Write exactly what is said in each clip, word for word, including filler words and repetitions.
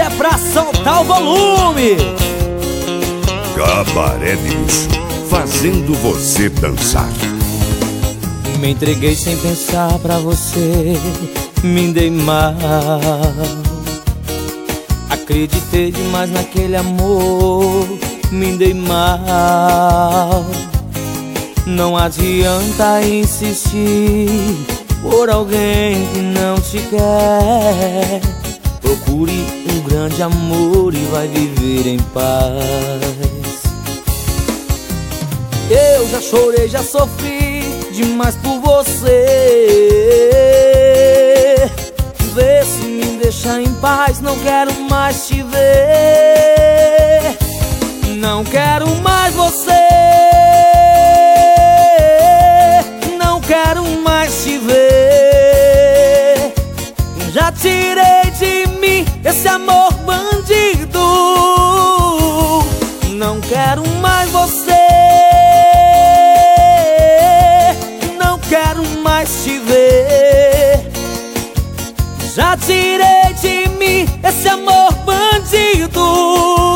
Essa é pra soltar o volume. Cabaré de Luxo, fazendo você dançar. Me entreguei sem pensar pra você, me dei mal. Acreditei demais naquele amor, me dei mal. Não adianta insistir por alguém que não te quer. Procure um grande amor e vai viver em paz. Eu já chorei, já sofri demais por você. Vê se me deixa em paz, não quero mais te ver. Não quero mais você. Não quero mais te ver. Já tirei de mim esse amor bandido. Não quero mais você. Não quero mais te ver. Já tirei de mim esse amor bandido.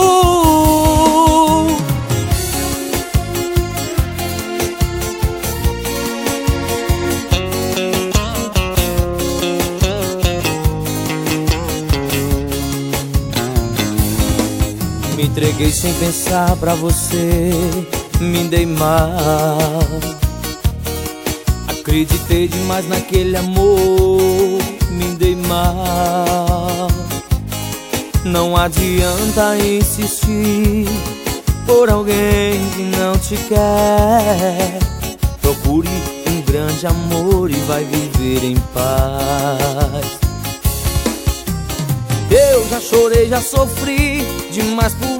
Me entreguei sem pensar pra você, me dei mal. Acreditei demais naquele amor, me dei mal. Não adianta insistir por alguém que não te quer. Procure um grande amor e vai viver em paz. Eu já chorei, já sofri demais por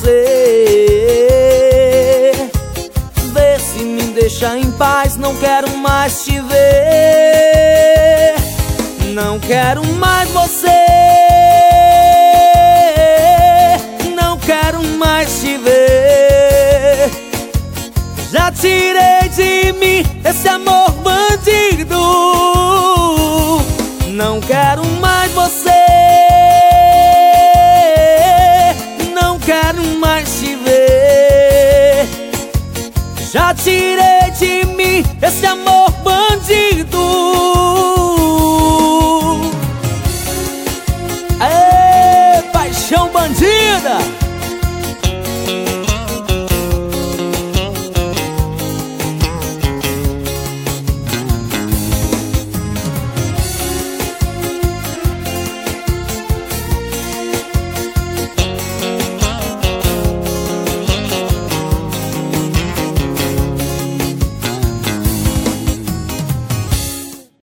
você. Vê se me deixa em paz, não quero mais te ver. Não quero mais você. Não quero mais te ver. Já tirei de mim esse amor bandido.